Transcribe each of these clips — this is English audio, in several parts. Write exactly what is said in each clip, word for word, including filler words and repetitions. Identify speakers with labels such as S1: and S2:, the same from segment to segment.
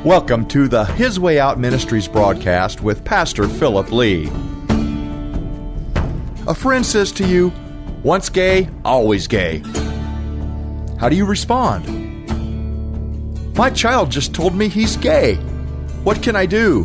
S1: Welcome to the His Way Out Ministries broadcast with Pastor Philip Lee. A friend says to you, once gay, always gay. How do you respond? My child just told me he's gay. What can I do?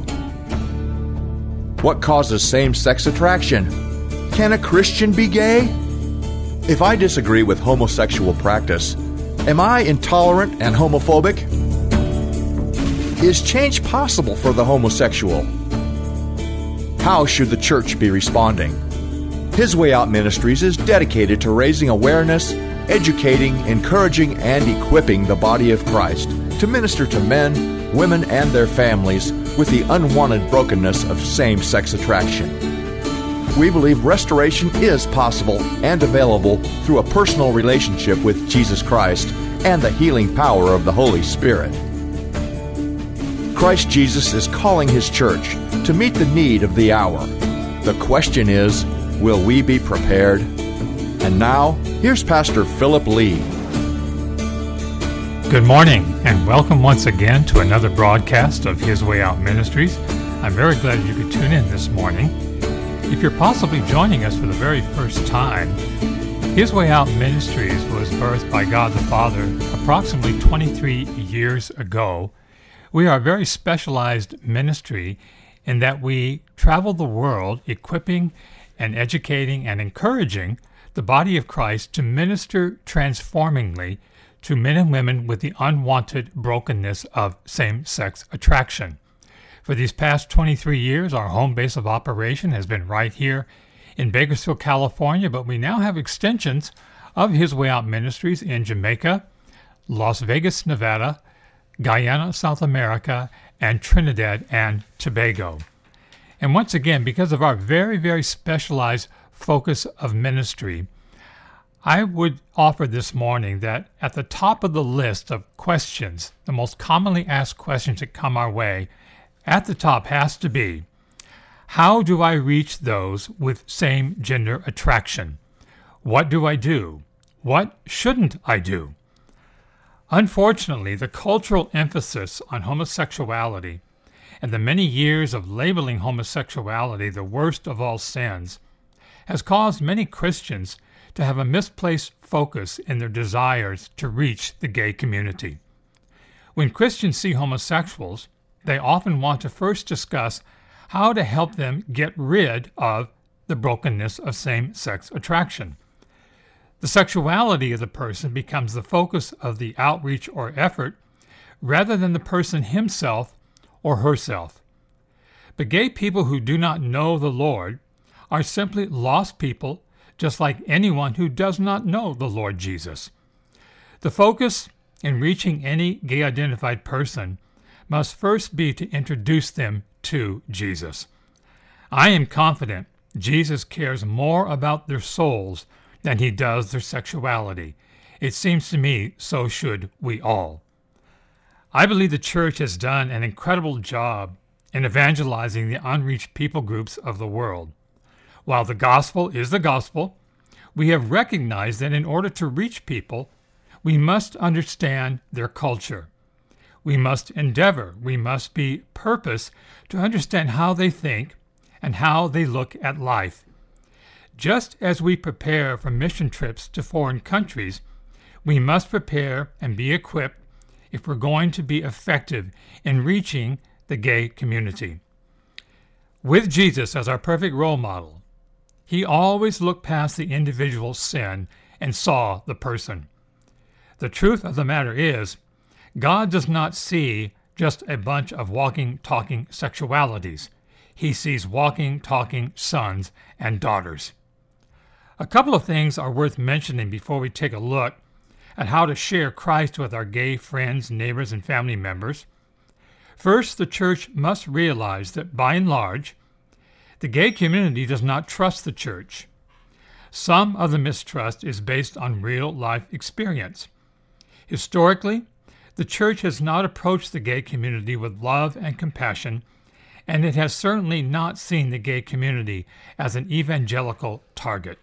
S1: What causes same-sex attraction? Can a Christian be gay? If I disagree with homosexual practice, am I intolerant and homophobic? Is change possible for the homosexual? How should the church be responding? His Way Out Ministries is dedicated to raising awareness, educating, encouraging, and equipping the body of Christ to minister to men, women, and their families with the unwanted brokenness of same-sex attraction. We believe restoration is possible and available through a personal relationship with Jesus Christ and the healing power of the Holy Spirit. Christ Jesus is calling His church to meet the need of the hour. The question is, will we be prepared? And now, here's Pastor Philip Lee.
S2: Good morning, and welcome once again to another broadcast of His Way Out Ministries. I'm very glad you could tune in this morning. If you're possibly joining us for the very first time, His Way Out Ministries was birthed by God the Father approximately twenty-three years ago. We are a very specialized ministry in that we travel the world equipping and educating and encouraging the body of Christ to minister transformingly to men and women with the unwanted brokenness of same-sex attraction. For these past twenty-three years, our home base of operation has been right here in Bakersfield, California, but we now have extensions of His Way Out Ministries in Jamaica, Las Vegas, Nevada, Guyana, South America, and Trinidad and Tobago. And once again, because of our very, very specialized focus of ministry, I would offer this morning that at the top of the list of questions, the most commonly asked questions that come our way, at the top has to be, how do I reach those with same-gender attraction? What do I do? What shouldn't I do? Unfortunately, the cultural emphasis on homosexuality and the many years of labeling homosexuality the worst of all sins has caused many Christians to have a misplaced focus in their desires to reach the gay community. When Christians see homosexuals, they often want to first discuss how to help them get rid of the brokenness of same-sex attraction. The sexuality of the person becomes the focus of the outreach or effort rather than the person himself or herself. But gay people who do not know the Lord are simply lost people, just like anyone who does not know the Lord Jesus. The focus in reaching any gay-identified person must first be to introduce them to Jesus. I am confident Jesus cares more about their souls than He does their sexuality. It seems to me so should we all. I believe the church has done an incredible job in evangelizing the unreached people groups of the world. While the gospel is the gospel, we have recognized that in order to reach people, we must understand their culture. We must endeavor, we must be purpose to understand how they think and how they look at life. Just as we prepare for mission trips to foreign countries, we must prepare and be equipped if we're going to be effective in reaching the gay community. With Jesus as our perfect role model, He always looked past the individual's sin and saw the person. The truth of the matter is, God does not see just a bunch of walking, talking sexualities. He sees walking, talking sons and daughters. A couple of things are worth mentioning before we take a look at how to share Christ with our gay friends, neighbors, and family members. First, the church must realize that by and large, the gay community does not trust the church. Some of the mistrust is based on real-life experience. Historically, the church has not approached the gay community with love and compassion, and it has certainly not seen the gay community as an evangelical target.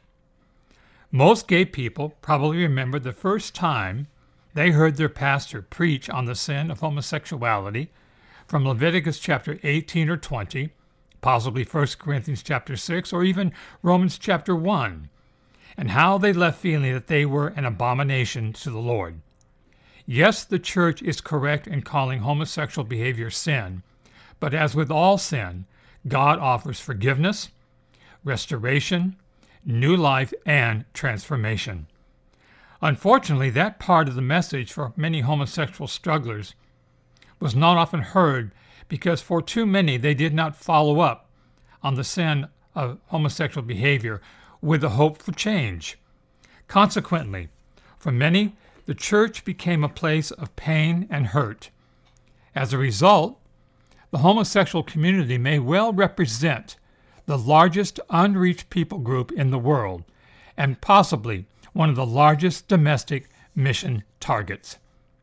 S2: Most gay people probably remember the first time they heard their pastor preach on the sin of homosexuality from Leviticus chapter eighteen or twenty, possibly First Corinthians chapter six, or even Romans chapter one, and how they left feeling that they were an abomination to the Lord. Yes, the church is correct in calling homosexual behavior sin, but as with all sin, God offers forgiveness, restoration, new life, and transformation. Unfortunately, that part of the message for many homosexual strugglers was not often heard because for too many they did not follow up on the sin of homosexual behavior with the hope for change. Consequently, for many, the church became a place of pain and hurt. As a result, the homosexual community may well represent the largest unreached people group in the world and possibly one of the largest domestic mission targets.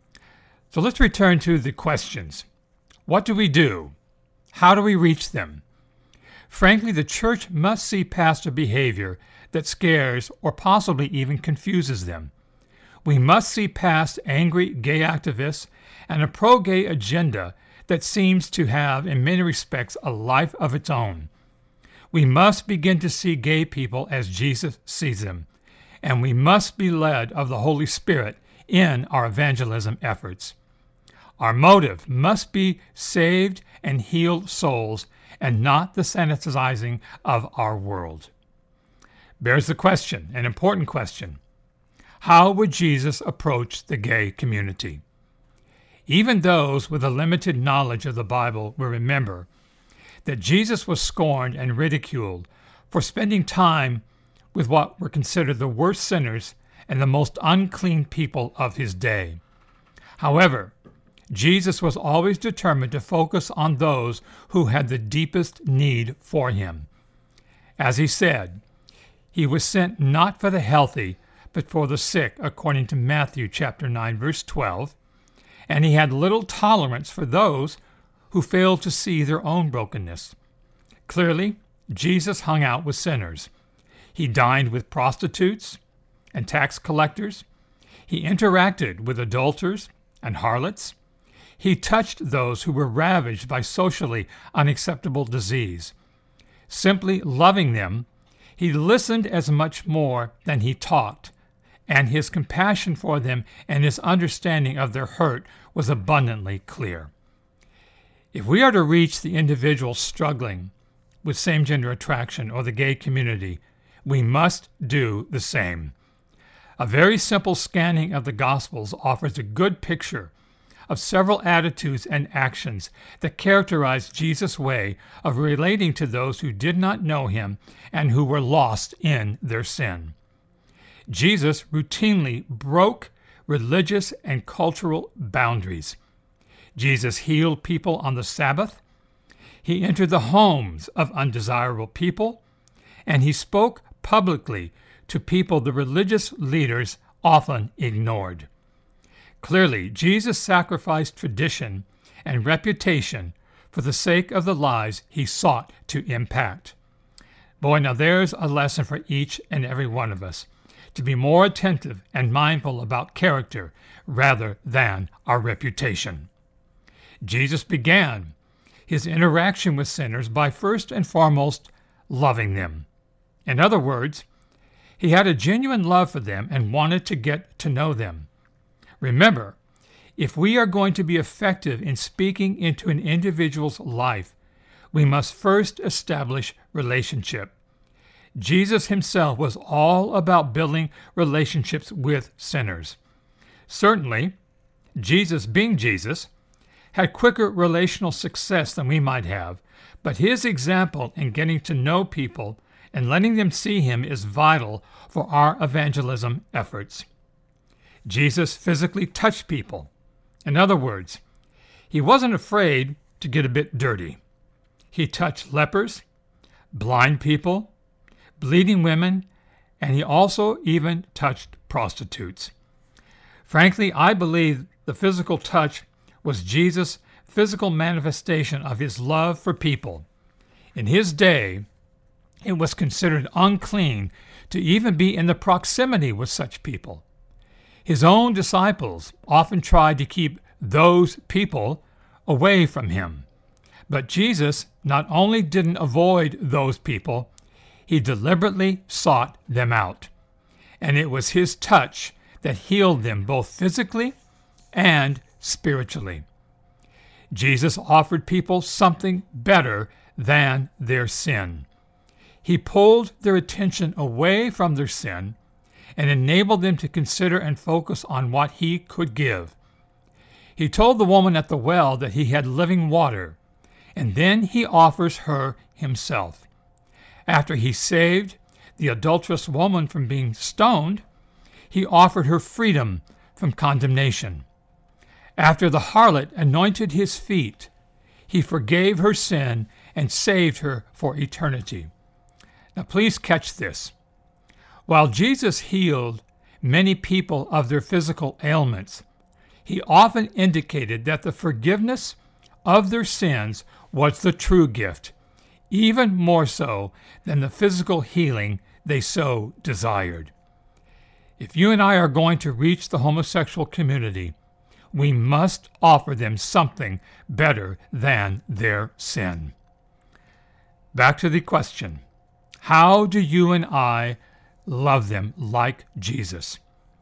S2: So let's return to the questions. What do we do? How do we reach them? Frankly, the church must see past a behavior that scares or possibly even confuses them. We must see past angry gay activists and a pro-gay agenda that seems to have, in many respects, a life of its own. We must begin to see gay people as Jesus sees them, and we must be led of the Holy Spirit in our evangelism efforts. Our motive must be saved and healed souls and not the sanitizing of our world. Bears the question, an important question. How would Jesus approach the gay community? Even those with a limited knowledge of the Bible will remember that Jesus was scorned and ridiculed for spending time with what were considered the worst sinners and the most unclean people of his day. However, Jesus was always determined to focus on those who had the deepest need for him. As he said, he was sent not for the healthy, but for the sick, according to Matthew chapter nine, verse twelve, and he had little tolerance for those who failed to see their own brokenness. Clearly, Jesus hung out with sinners. He dined with prostitutes and tax collectors. He interacted with adulterers and harlots. He touched those who were ravaged by socially unacceptable disease. Simply loving them, he listened as much more than he talked, and his compassion for them and his understanding of their hurt was abundantly clear. If we are to reach the individuals struggling with same-gender attraction or the gay community, we must do the same. A very simple scanning of the Gospels offers a good picture of several attitudes and actions that characterize Jesus' way of relating to those who did not know him and who were lost in their sin. Jesus routinely broke religious and cultural boundaries. Jesus healed people on the Sabbath. He entered the homes of undesirable people, and he spoke publicly to people the religious leaders often ignored. Clearly, Jesus sacrificed tradition and reputation for the sake of the lives he sought to impact. Boy, now there's a lesson for each and every one of us, to be more attentive and mindful about character rather than our reputation. Jesus began his interaction with sinners by first and foremost loving them. In other words, he had a genuine love for them and wanted to get to know them. Remember, if we are going to be effective in speaking into an individual's life, we must first establish relationship. Jesus himself was all about building relationships with sinners. Certainly, Jesus, being Jesus, had quicker relational success than we might have, but his example in getting to know people and letting them see him is vital for our evangelism efforts. Jesus physically touched people. In other words, he wasn't afraid to get a bit dirty. He touched lepers, blind people, bleeding women, and he also even touched prostitutes. Frankly, I believe the physical touch was Jesus' physical manifestation of his love for people. In his day, it was considered unclean to even be in the proximity with such people. His own disciples often tried to keep those people away from him. But Jesus not only didn't avoid those people, he deliberately sought them out. And it was his touch that healed them both physically and spiritually. Jesus offered people something better than their sin. He pulled their attention away from their sin and enabled them to consider and focus on what he could give. He told the woman at the well that he had living water, and then he offers her himself. After he saved the adulterous woman from being stoned, he offered her freedom from condemnation. After the harlot anointed his feet, he forgave her sin and saved her for eternity. Now please catch this. While Jesus healed many people of their physical ailments, he often indicated that the forgiveness of their sins was the true gift, even more so than the physical healing they so desired. If you and I are going to reach the homosexual community, we must offer them something better than their sin. Back to the question, how do you and I love them like Jesus?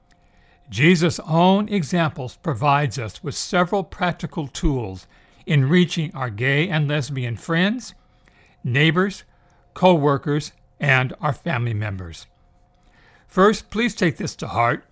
S2: Jesus' own examples provides us with several practical tools in reaching our gay and lesbian friends, neighbors, co-workers, and our family members. First, please take this to heart.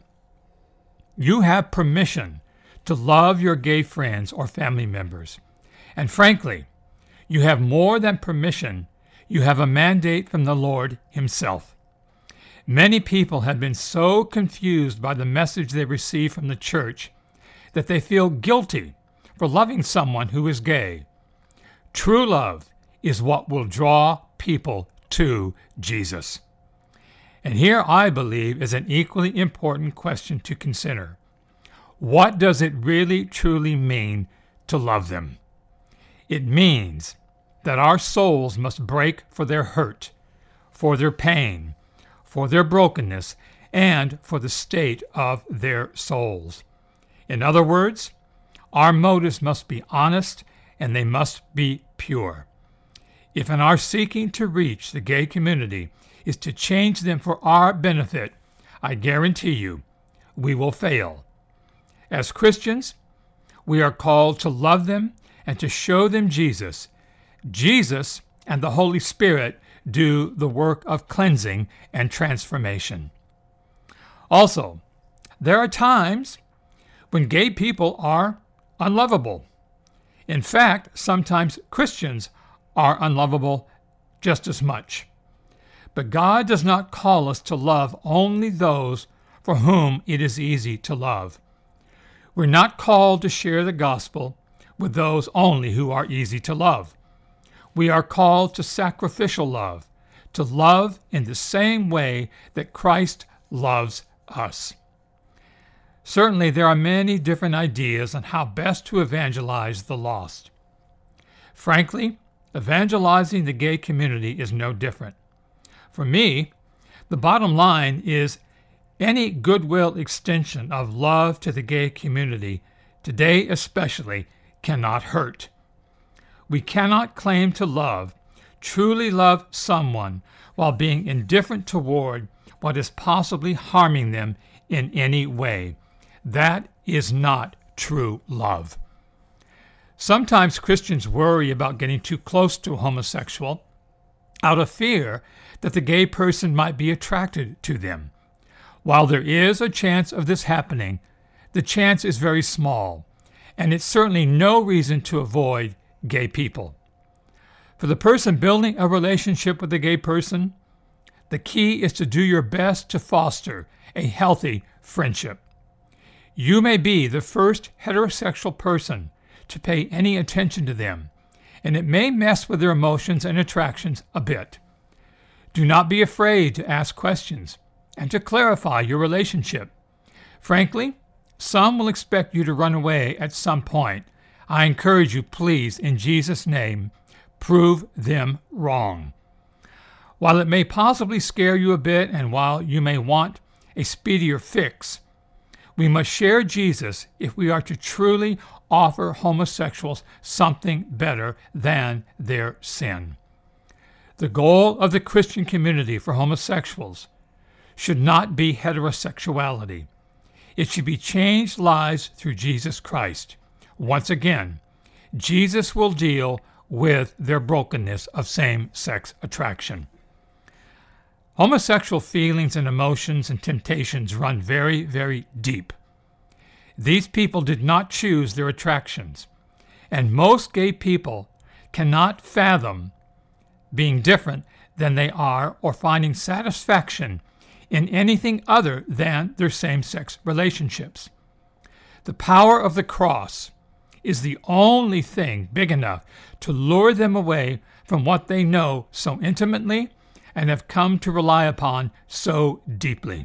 S2: You have permission to love your gay friends or family members. And frankly, you have more than permission. You have a mandate from the Lord himself. Many people have been so confused by the message they receive from the church that they feel guilty for loving someone who is gay. True love is what will draw people to Jesus. And here, I believe, is an equally important question to consider. What does it really truly mean to love them? It means that our souls must break for their hurt, for their pain, for their brokenness, and for the state of their souls. In other words, our motives must be honest and they must be pure. If in our seeking to reach the gay community is to change them for our benefit, I guarantee you, we will fail. As Christians, we are called to love them and to show them Jesus. Jesus and the Holy Spirit do the work of cleansing and transformation. Also, there are times when gay people are unlovable. In fact, sometimes Christians are unlovable just as much. But God does not call us to love only those for whom it is easy to love. We're not called to share the gospel with those only who are easy to love. We are called to sacrificial love, to love in the same way that Christ loves us. Certainly, there are many different ideas on how best to evangelize the lost. Frankly, evangelizing the gay community is no different. For me, the bottom line is any goodwill extension of love to the gay community, today especially, cannot hurt. We cannot claim to love, truly love someone, while being indifferent toward what is possibly harming them in any way. That is not true love. Sometimes Christians worry about getting too close to a homosexual out of fear that the gay person might be attracted to them. While there is a chance of this happening, the chance is very small, and it's certainly no reason to avoid gay people. For the person building a relationship with a gay person, the key is to do your best to foster a healthy friendship. You may be the first heterosexual person to pay any attention to them, and it may mess with their emotions and attractions a bit. Do not be afraid to ask questions and to clarify your relationship. Frankly, some will expect you to run away at some point. I encourage you, please, in Jesus' name, prove them wrong. While it may possibly scare you a bit, and while you may want a speedier fix, we must share Jesus if we are to truly offer homosexuals something better than their sin. The goal of the Christian community for homosexuals should not be heterosexuality. It should be changed lives through Jesus Christ. Once again, Jesus will deal with their brokenness of same-sex attraction. Homosexual feelings and emotions and temptations run very, very deep. These people did not choose their attractions, and most gay people cannot fathom being different than they are or finding satisfaction in anything other than their same-sex relationships. The power of the cross is the only thing big enough to lure them away from what they know so intimately and have come to rely upon so deeply.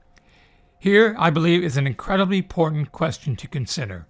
S2: Here, I believe, is an incredibly important question to consider.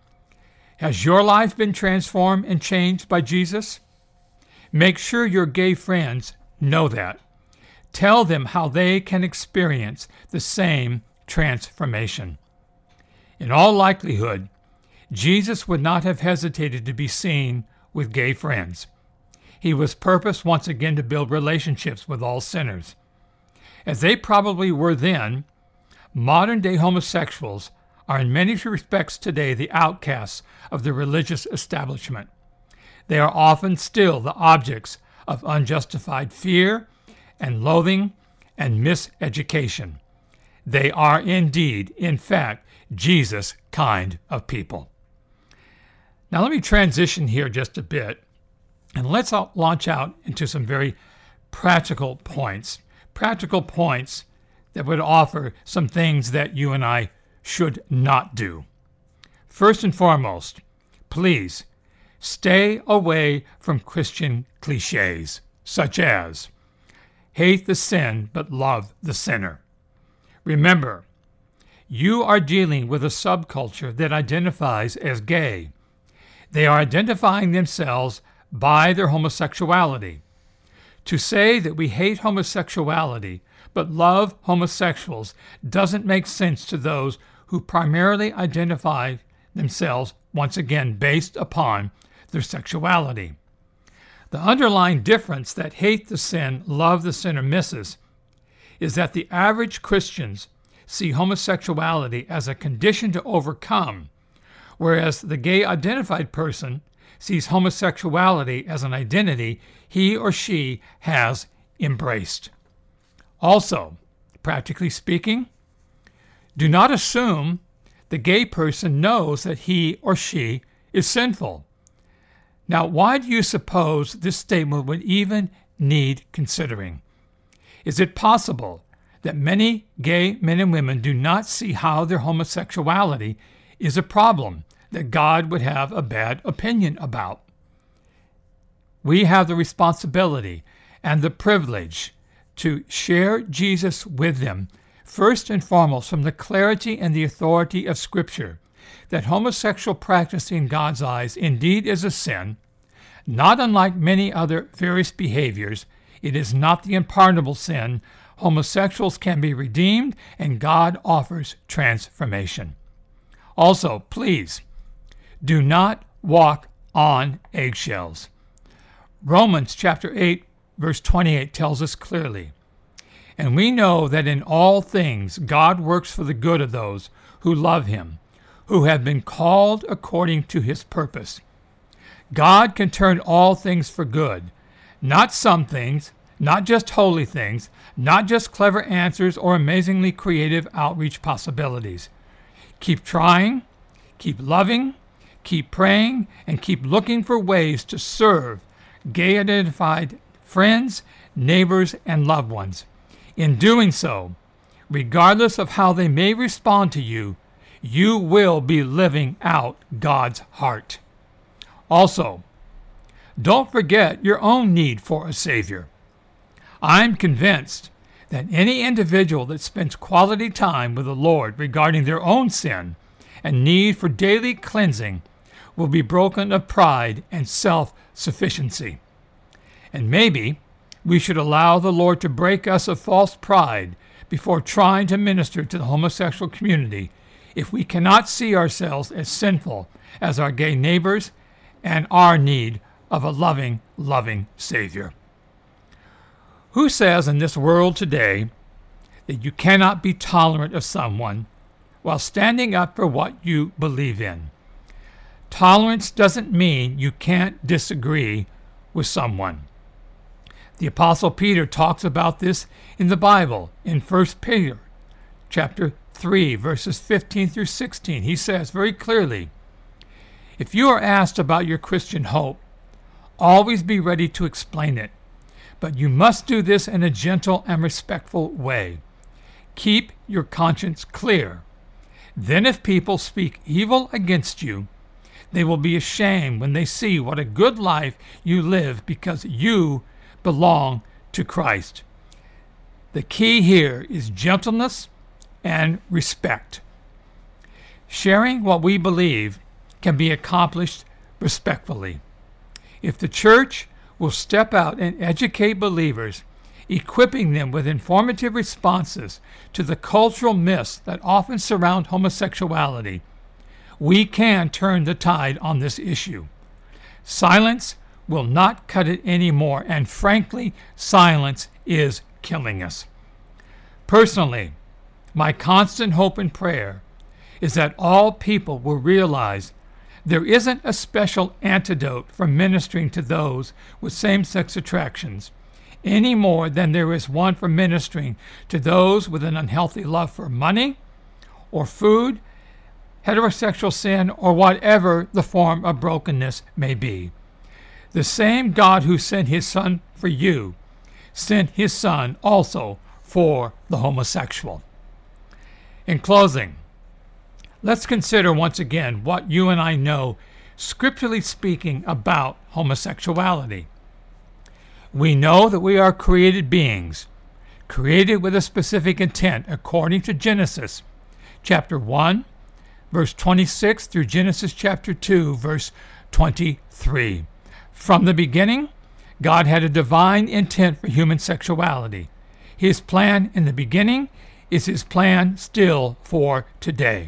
S2: Has your life been transformed and changed by Jesus? Make sure your gay friends know that. Tell them how they can experience the same transformation. In all likelihood, Jesus would not have hesitated to be seen with gay friends. He was purposed once again to build relationships with all sinners. As they probably were then, modern-day homosexuals are in many respects today the outcasts of the religious establishment. They are often still the objects of unjustified fear and loathing and miseducation. They are indeed, in fact, Jesus' kind of people. Now let me transition here just a bit, and let's launch out into some very practical points. Practical points that would offer some things that you and I should not do. First and foremost, please stay away from Christian cliches, such as hate the sin but love the sinner. Remember, you are dealing with a subculture that identifies as gay. They are identifying themselves by their homosexuality. To say that we hate homosexuality but love homosexuals doesn't make sense to those who primarily identify themselves, once again, based upon their sexuality. The underlying difference that hate the sin, love the sinner misses is that the average Christians see homosexuality as a condition to overcome, whereas the gay identified person sees homosexuality as an identity he or she has embraced. Also, practically speaking, do not assume the gay person knows that he or she is sinful. Now, why do you suppose this statement would even need considering? Is it possible that many gay men and women do not see how their homosexuality is a problem that God would have a bad opinion about? We have the responsibility and the privilege to share Jesus with them, first and foremost from the clarity and the authority of Scripture, that homosexual practice in God's eyes indeed is a sin. Not unlike many other various behaviors, it is not the unpardonable sin. Homosexuals can be redeemed, and God offers transformation. Also, please, do not walk on eggshells. Romans chapter eight, verse twenty-eight tells us clearly, "And we know that in all things God works for the good of those who love him, who have been called according to his purpose." God can turn all things for good, not some things, not just holy things, not just clever answers or amazingly creative outreach possibilities. Keep trying, keep loving, keep praying, and keep looking for ways to serve gay-identified friends, neighbors, and loved ones. In doing so, regardless of how they may respond to you, you will be living out God's heart. Also, don't forget your own need for a Savior. I'm convinced that any individual that spends quality time with the Lord regarding their own sin and need for daily cleansing will be broken of pride and self-sufficiency. And maybe we should allow the Lord to break us of false pride before trying to minister to the homosexual community if we cannot see ourselves as sinful as our gay neighbors and our need of a loving, loving Savior. Who says in this world today that you cannot be tolerant of someone while standing up for what you believe in? Tolerance doesn't mean you can't disagree with someone. The Apostle Peter talks about this in the Bible in First Peter chapter three, verses fifteen through sixteen. He says very clearly, "If you are asked about your Christian hope, always be ready to explain it, but you must do this in a gentle and respectful way. Keep your conscience clear. Then if people speak evil against you, they will be ashamed when they see what a good life you live because you belong to Christ." The key here is gentleness and respect. Sharing what we believe can be accomplished respectfully. If the church will step out and educate believers, equipping them with informative responses to the cultural myths that often surround homosexuality, we can turn the tide on this issue. Silence will not cut it anymore, and frankly, silence is killing us. Personally, my constant hope and prayer is that all people will realize there isn't a special antidote for ministering to those with same-sex attractions any more than there is one for ministering to those with an unhealthy love for money or food, heterosexual sin, or whatever the form of brokenness may be. The same God who sent his Son for you sent his Son also for the homosexual. In closing, let's consider once again what you and I know, scripturally speaking, about homosexuality. We know that we are created beings, created with a specific intent, according to Genesis chapter one, verse twenty-six, through Genesis chapter two, verse twenty-three. From the beginning, God had a divine intent for human sexuality. His plan in the beginning is his plan still for today.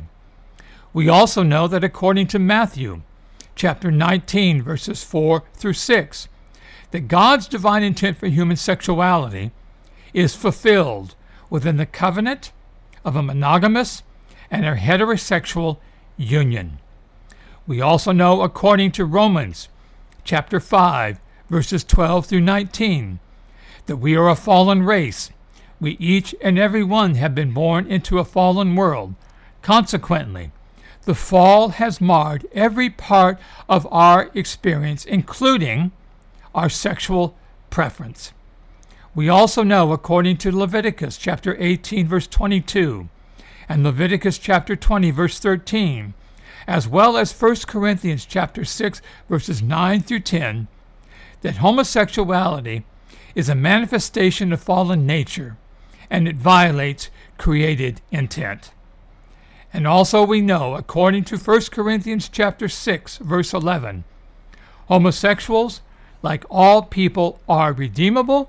S2: We also know that according to Matthew chapter nineteen, verses four through six, that God's divine intent for human sexuality is fulfilled within the covenant of a monogamous and a heterosexual union. We also know according to Romans chapter five, verses twelve through nineteen, that we are a fallen race. We each and every one have been born into a fallen world. Consequently, the fall has marred every part of our experience, including our sexual preference. We also know, according to Leviticus chapter eighteen, verse twenty-two, and Leviticus chapter twenty, verse thirteen, as well as First Corinthians chapter six, verses nine through ten, that homosexuality is a manifestation of fallen nature, and it violates created intent. And also we know, according to First Corinthians chapter six, verse eleven, homosexuals, like all people, are redeemable,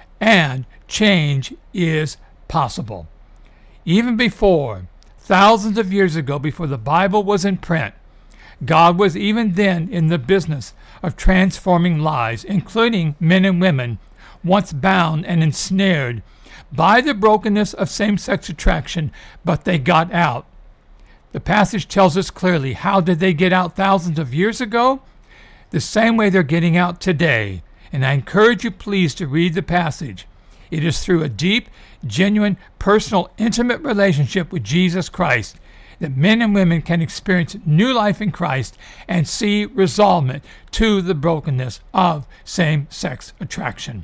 S2: and change is possible. Even before, thousands of years ago, before the Bible was in print, God was even then in the business of transforming lives, including men and women once bound and ensnared by the brokenness of same-sex attraction, but they got out. The passage tells us clearly, how did they get out thousands of years ago? The same way they're getting out today. And I encourage you please to read the passage. It is through a deep, genuine, personal, intimate relationship with Jesus Christ that men and women can experience new life in Christ and see resolvement to the brokenness of same-sex attraction.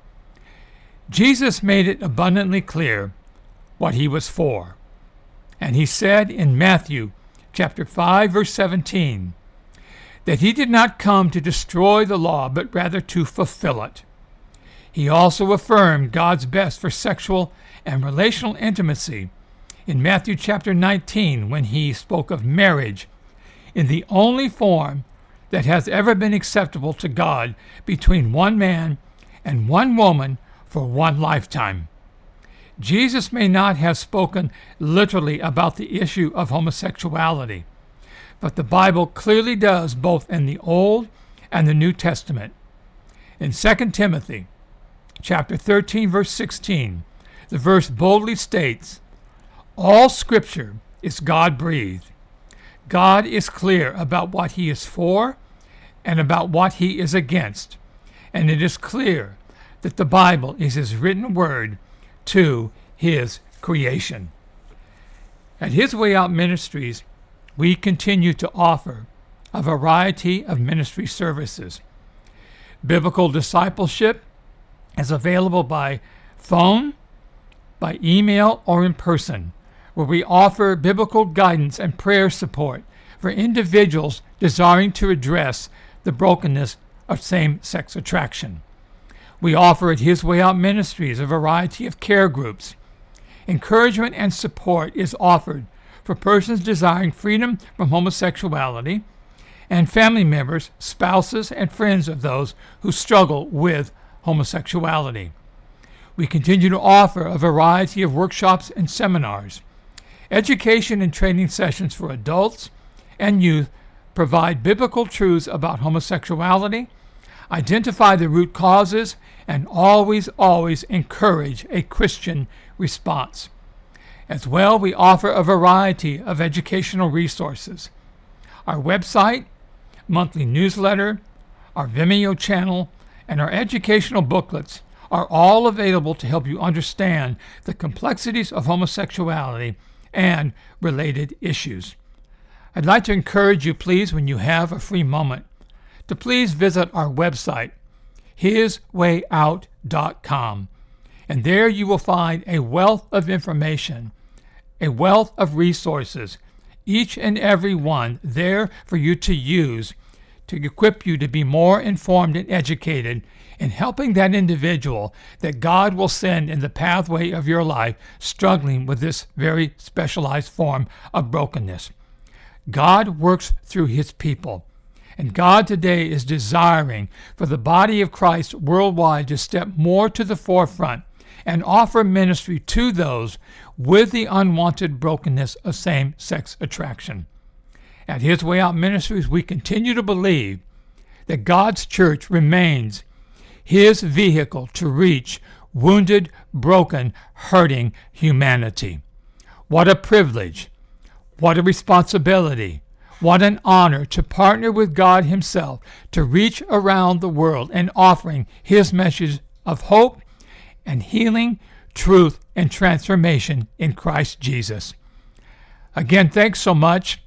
S2: Jesus made it abundantly clear what he was for. And he said in Matthew chapter five, verse seventeen, that he did not come to destroy the law, but rather to fulfill it. He also affirmed God's best for sexual and relational intimacy in Matthew chapter nineteen, when he spoke of marriage in the only form that has ever been acceptable to God between one man and one woman for one lifetime. Jesus may not have spoken literally about the issue of homosexuality, but the Bible clearly does both in the Old and the New Testament. In Second Timothy chapter thirteen, verse sixteen, the verse boldly states, "All Scripture is God-breathed." God is clear about what he is for and about what he is against, and it is clear that the Bible is his written word to his creation. At His Way Out Ministries, we continue to offer a variety of ministry services. Biblical discipleship is available by phone, by email, or in person, where we offer biblical guidance and prayer support for individuals desiring to address the brokenness of same-sex attraction. We offer at His Way Out Ministries a variety of care groups. Encouragement and support is offered for persons desiring freedom from homosexuality and family members, spouses, and friends of those who struggle with homosexuality. We continue to offer a variety of workshops and seminars. Education and training sessions for adults and youth provide biblical truths about homosexuality, identify the root causes, and always, always encourage a Christian response. As well, we offer a variety of educational resources. Our website, monthly newsletter, our Vimeo channel, and our educational booklets are all available to help you understand the complexities of homosexuality and related issues. I'd like to encourage you, please, when you have a free moment, to please visit our website, his way out dot com, and there you will find a wealth of information, a wealth of resources, each and every one there for you to use to equip you to be more informed and educated in helping that individual that God will send in the pathway of your life struggling with this very specialized form of brokenness. God works through his people, and God today is desiring for the body of Christ worldwide to step more to the forefront and offer ministry to those with the unwanted brokenness of same-sex attraction. At His Way Out Ministries, we continue to believe that God's church remains his vehicle to reach wounded, broken, hurting humanity. What a privilege, what a responsibility, what an honor to partner with God himself to reach around the world and offering his message of hope and healing, truth, and transformation in Christ Jesus. Again, thanks so much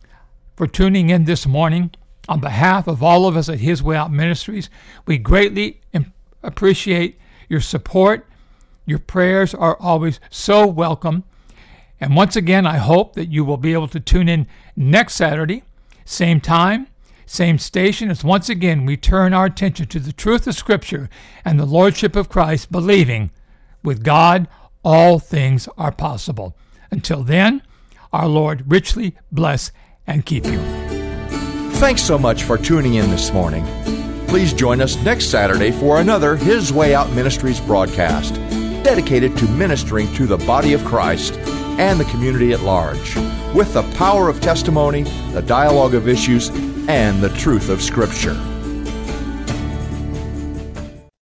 S2: for tuning in this morning. On behalf of all of us at His Way Out Ministries, we greatly im- appreciate your support. Your prayers are always so welcome. And once again, I hope that you will be able to tune in next Saturday, same time, same station, as once again we turn our attention to the truth of Scripture and the Lordship of Christ, believing with God all things are possible. Until then, our Lord richly bless and keep you.
S1: Thanks so much for tuning in this morning. Please join us next Saturday for another His Way Out Ministries broadcast, dedicated to ministering to the body of Christ and the community at large, with the power of testimony, the dialogue of issues, and the truth of Scripture.